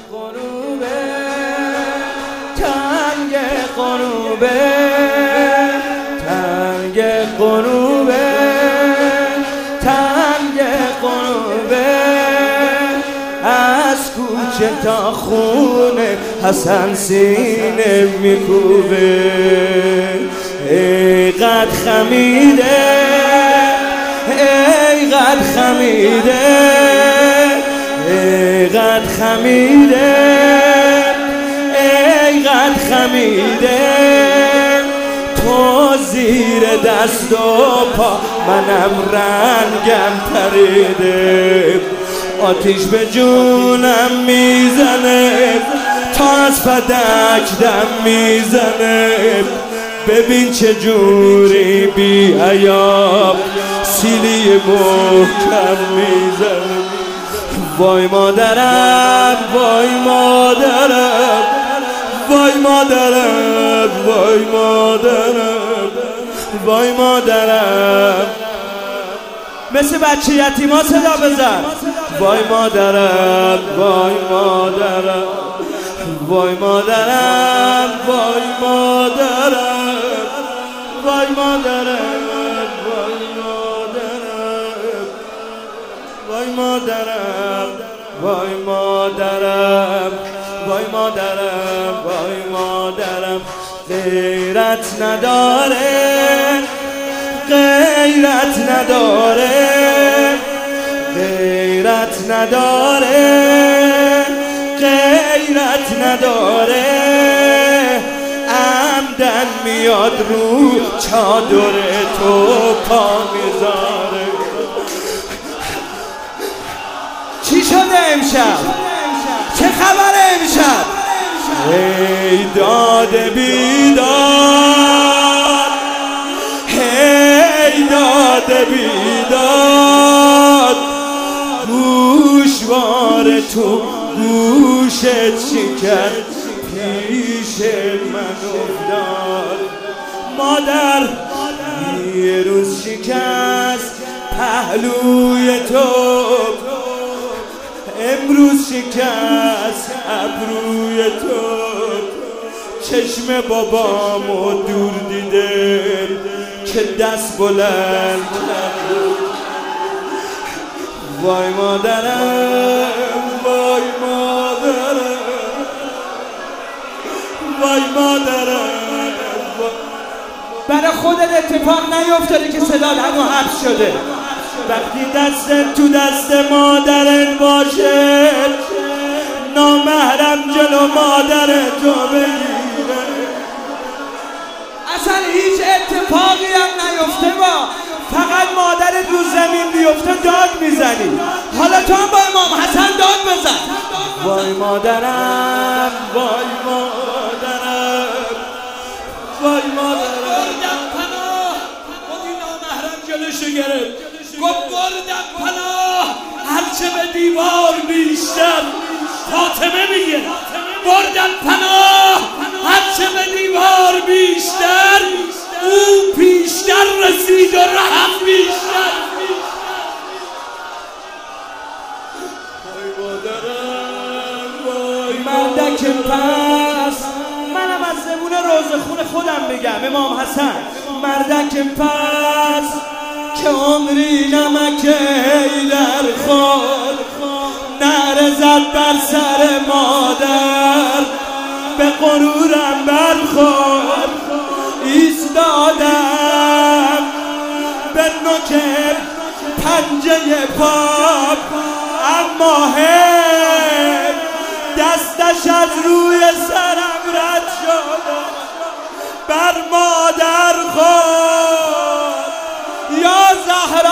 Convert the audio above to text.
غروبه تنگ غروبه تنگ غروبه تنگ غروبه از کوچه تا خونه حسن سینه میکوبه ای قد خمیده ای قد خمیده ای قد خمیده ای قد خمیده تو زیر دست و پا منم رنگم پریده آتیش به جونم میزنه تا از فدک دم میزنه ببین چه جوری بی حیا سیلی محکم میزنه وای مادرم وای مادرم وای مادرم وای مادرم وای مادرم مثل بچه یتیما صدا بزن وای مادرم وای مادرم وای مادرم وای مادرم وای مادرم وای مادرم وای مادرم وای مادرم وای مادرم غیرت نداره غیرت نداره غیرت نداره غیرت نداره عمدن میاد رو چادر تو پا میذاره چی شده امشب؟ چه خبره امشب؟ ای داد بیداد ای داد بیداد گوشوار تو گوشت شکر پیش من افتاد مادر یه روز شکست پهلوی تو امروز شکست ابروی تو چشم بابامو دور دیده که دست بلند وای مادرم وای مادرم وای مادرم برای خودت اتفاق نیفتاده که صدات همون حبس شده وقتی دستت تو دست مادرت باشه نامحرم جلو مادر تو بگیره اصلا هیچ اتفاقی هم نیفته با فقط مادرت رو زمین بیفته داد میزنی حالا تو هم با امام حسن داد بزن وای مادرم وای مادرم وای مادرم بردم پناه خودی نامحرم جلوشو گرفت گفت بردم پناه هرچه به دیوار بیشتر فاطمه میگه بردم پناه هرچه به دیوار بیشتر او پیشتر رسید و رحم بیشتر وای مادرم وای مردک پس منم از زبون روزخون خودم بگم امام حسن مردک پس که عمری نمکی در خود نرزد بر سر مادر به غرورم برخورد ایستادم به نوک پنجه پاپ اما هی دستش از روی سرم رد شد بر مادر خود یا زهرا